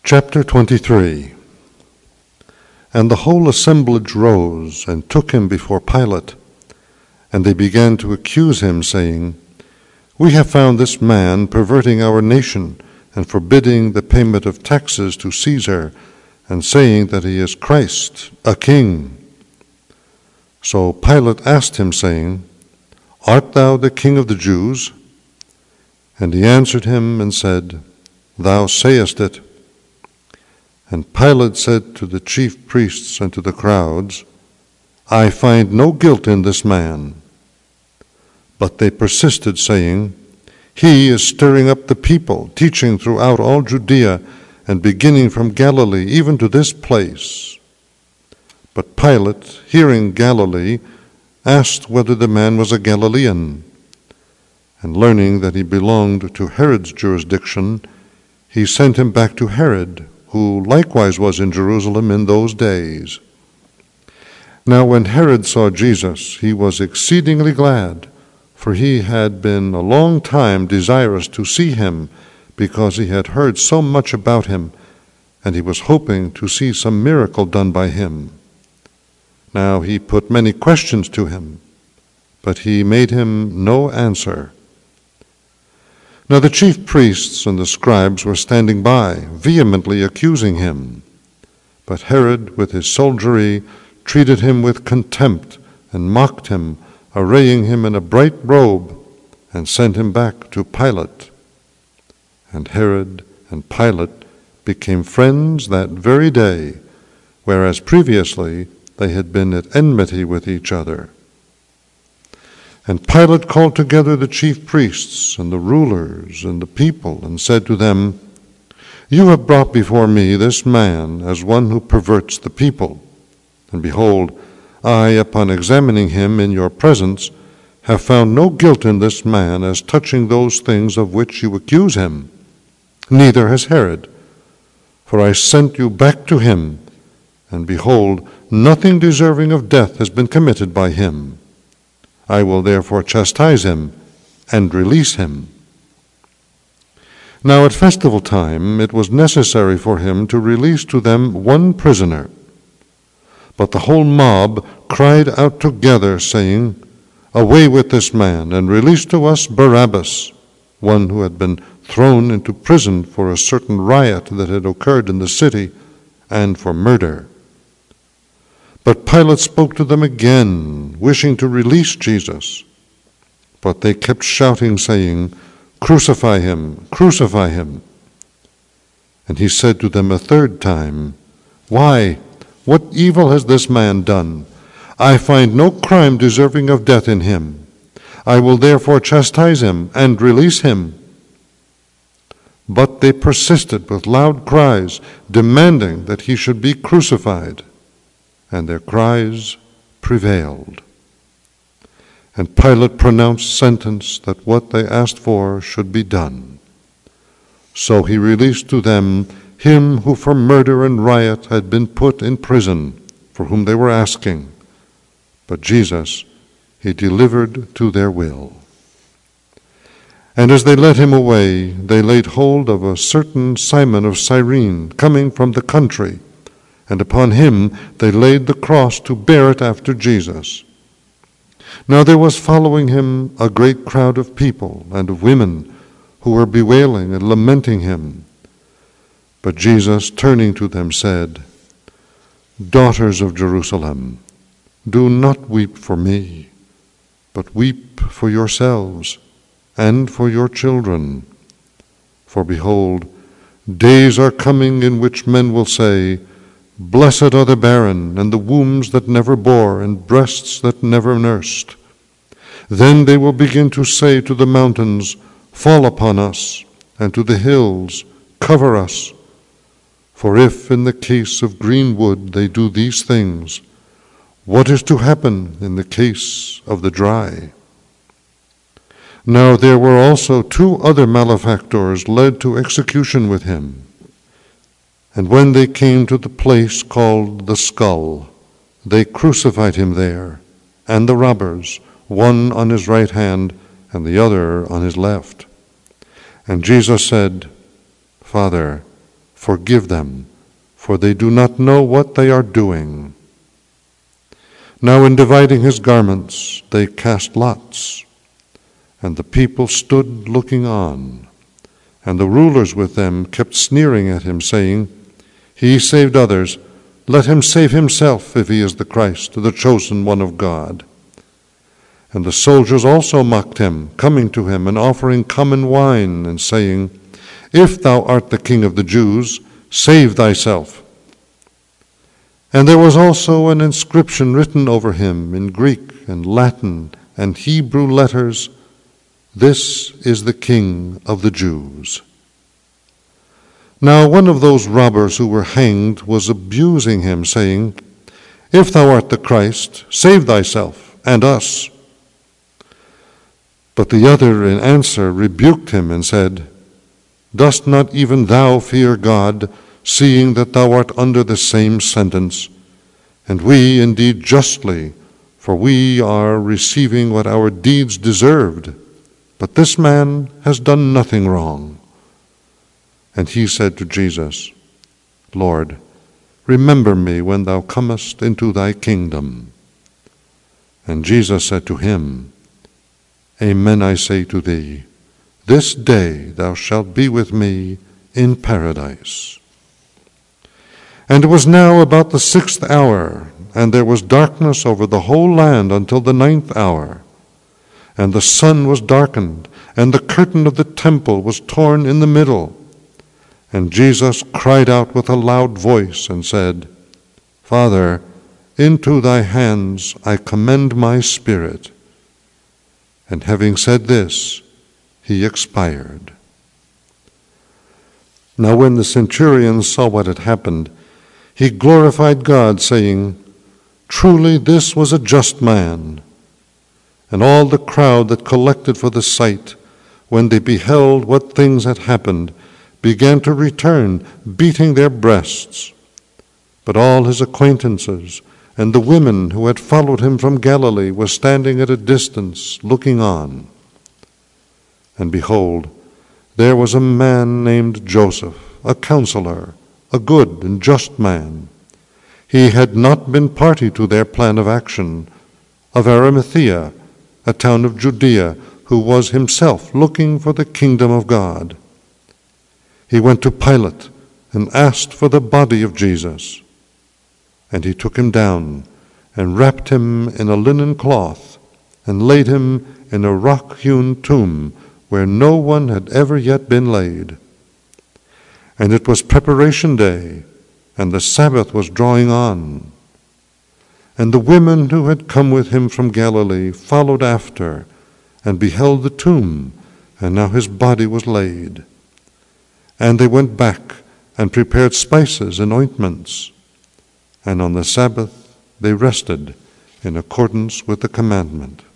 Chapter 23. And the whole assemblage rose and took him before Pilate. And they began to accuse him, saying, We have found this man perverting our nation, and forbidding the payment of taxes to Caesar, and saying that he is Christ, a king. So Pilate asked him, saying, Art thou the king of the Jews? And he answered him and said, Thou sayest it. And Pilate said to the chief priests and to the crowds, I find no guilt in this man. But they persisted, saying, He is stirring up the people, teaching throughout all Judea, and beginning from Galilee, even to this place. But Pilate, hearing Galilee, asked whether the man was a Galilean. And learning that he belonged to Herod's jurisdiction, he sent him back to Herod, who likewise was in Jerusalem in those days. Now when Herod saw Jesus, he was exceedingly glad, for he had been a long time desirous to see him, because he had heard so much about him, and he was hoping to see some miracle done by him. Now he put many questions to him, but he made him no answer. Now the chief priests and the scribes were standing by, vehemently accusing him. But Herod, with his soldiery, treated him with contempt and mocked him, arraying him in a bright robe, and sent him back to Pilate. And Herod and Pilate became friends that very day, whereas previously they had been at enmity with each other. And Pilate called together the chief priests and the rulers and the people, and said to them, You have brought before me this man as one who perverts the people. And behold, I, upon examining him in your presence, have found no guilt in this man as touching those things of which you accuse him. Neither has Herod. For I sent you back to him, and behold, nothing deserving of death has been committed by him. I will therefore chastise him and release him. Now at festival time it was necessary for him to release to them one prisoner. But the whole mob cried out together, saying, Away with this man, and release to us Barabbas, one who had been thrown into prison for a certain riot that had occurred in the city, and for murder. But Pilate spoke to them again, wishing to release Jesus. But they kept shouting, saying, Crucify him, crucify him. And he said to them a third time, Why, what evil has this man done? I find no crime deserving of death in him. I will therefore chastise him and release him. But they persisted with loud cries, demanding that he should be crucified. And their cries prevailed. And Pilate pronounced sentence that what they asked for should be done. So he released to them him who for murder and riot had been put in prison, for whom they were asking. But Jesus he delivered to their will. And as they led him away, they laid hold of a certain Simon of Cyrene, coming from the country, and upon him they laid the cross to bear it after Jesus. Now there was following him a great crowd of people and of women who were bewailing and lamenting him. But Jesus, turning to them, said, Daughters of Jerusalem, do not weep for me, but weep for yourselves and for your children. For behold, days are coming in which men will say, Blessed are the barren, and the wombs that never bore, and breasts that never nursed. Then they will begin to say to the mountains, Fall upon us, and to the hills, Cover us. For if in the case of green wood they do these things, what is to happen in the case of the dry? Now there were also 2 other malefactors led to execution with him. And when they came to the place called the Skull, they crucified him there, and the robbers, one on his right hand and the other on his left. And Jesus said, Father, Forgive them, for they do not know what they are doing." Now in dividing his garments, they cast lots, and the people stood looking on. And the rulers with them kept sneering at him, saying, "He saved others, let him save himself if he is the Christ, the chosen one of God." And the soldiers also mocked him, coming to him and offering common wine, and saying, "If thou art the King of the Jews, save thyself." And there was also an inscription written over him in Greek and Latin and Hebrew letters, "This is the King of the Jews." Now one of those robbers who were hanged was abusing him, saying, "If thou art the Christ, save thyself and us." But the other in answer rebuked him and said, "Dost not even thou fear God, seeing that thou art under the same sentence? And we indeed justly, for we are receiving what our deeds deserved. But this man has done nothing wrong." And he said to Jesus, "Lord, remember me when thou comest into thy kingdom." And Jesus said to him, "Amen, I say to thee, this day thou shalt be with me in paradise." And it was now about the 6th hour, and there was darkness over the whole land until the 9th hour. And the sun was darkened, and the curtain of the temple was torn in the middle. And Jesus cried out with a loud voice and said, "Father, into thy hands I commend my spirit." And having said this, he expired. Now when the centurion saw what had happened, he glorified God, saying, "Truly this was a just man." And all the crowd that collected for the sight, when they beheld what things had happened, began to return, beating their breasts. But all his acquaintances and the women who had followed him from Galilee were standing at a distance, looking on. And behold, there was a man named Joseph, a counselor, a good and just man. He had not been party to their plan of action, of Arimathea, a town of Judea, who was himself looking for the kingdom of God. He went to Pilate and asked for the body of Jesus. And he took him down and wrapped him in a linen cloth and laid him in a rock-hewn tomb where no one had ever yet been laid. And it was preparation day, and the Sabbath was drawing on. And the women who had come with him from Galilee followed after, and beheld the tomb, and now his body was laid. And they went back and prepared spices and ointments. And on the Sabbath they rested in accordance with the commandment.